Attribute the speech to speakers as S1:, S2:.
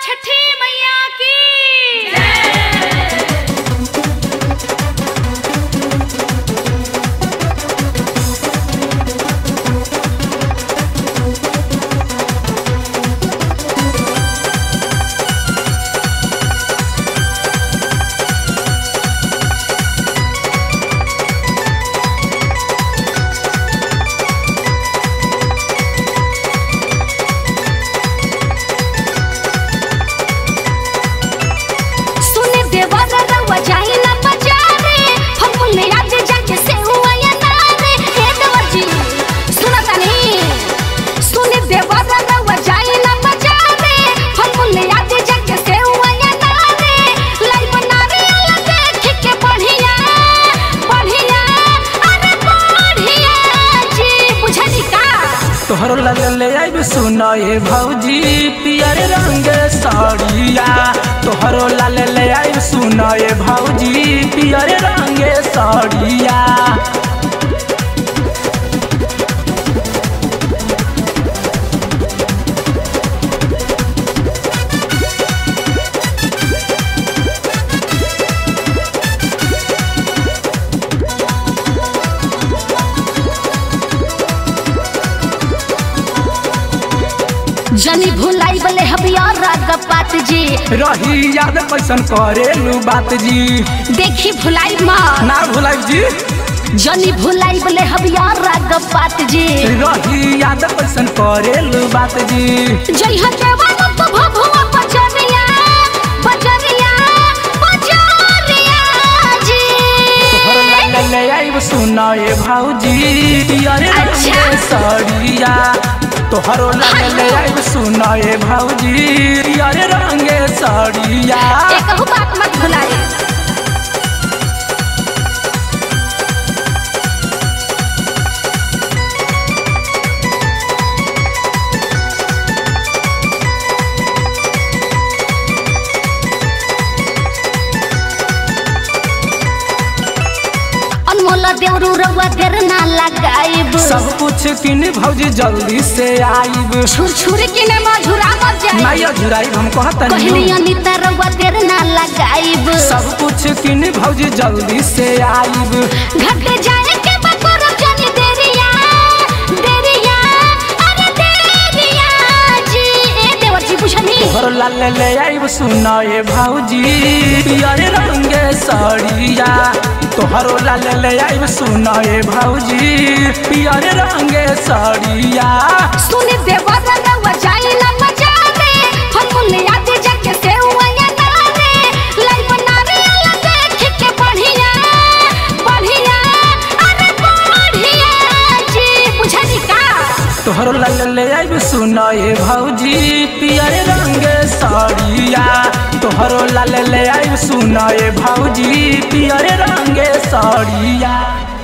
S1: छठी मैया की जय।
S2: तोहरो ले आइब सुनो ये भौजी पियर रंग साड़िया। तोहरो ले आइब सुनो ये भौजी पियर रंग साड़िया।
S1: जनी भुलाई बले हबियार राग बात जी
S2: रही याद कैसन करेलू बात जी।
S1: देखी भुलाई माँ
S2: ना भुलाई जी।
S1: जनी भुलाई बले हबियार राग बात जी
S2: रही याद कैसन करेलू बात जी।
S1: जय हो देवान तो भभुआ पचरिया पचरिया पचरिया जी।
S2: तोहरो ले आइब सुनो ये भौजी पियर रंग साड़िया। तोहरो ले आइब सुनो ये भौजी पियर रंग साड़िया।
S1: एकहु बात मत भुलाई। देवरू रउआ देर ना लगाइब।
S2: सब कुछ किन भौजी जल्दी से आइब।
S1: छुर किने मझुरा मत जाई।
S2: नहीं झुराइब हम कहतनी।
S1: कहली अनिता रउआ देर ना लगाइब।
S2: सब कुछ किन भौजी जल्दी से आइब।
S1: घट जाए के बकोर जनी देरिया देरिया अरे देरिया जी। ए देवर जी बुझनी।
S2: तोहरो ले आइब सुनो ये भौजी पियर रंग साड़िया। तोहरो ले आइब सुनो ये भौजी पियर रंग साड़िया।
S1: सुने देवर रउआ जाई ना मजाने फल याद जाके से हुआ या नाने लाई बनावे ला देख के बढ़िया बढ़िया अरे बढ़िया जी बुझनी का।
S2: तोहरो ले आइब सुनो ये भौजी पियर रंग साड़िया। तोहरो ले आइब सुनो ये भौजी पियर रंग साड़िया।